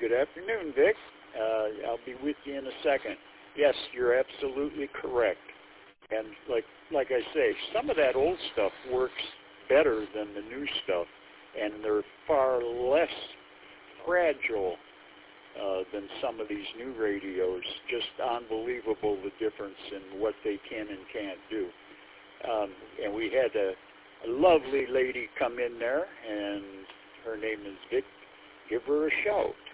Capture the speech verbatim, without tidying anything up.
good afternoon, Vic. Uh, I'll be with you in a second. Yes, you're absolutely correct. And like like I say, some of that old stuff works better than the new stuff, and they're far less fragile uh, than some of these new radios. Just unbelievable the difference in what they can and can't do. Um, and we had a, a lovely lady come in there, and her name is Vic. Give her a shout.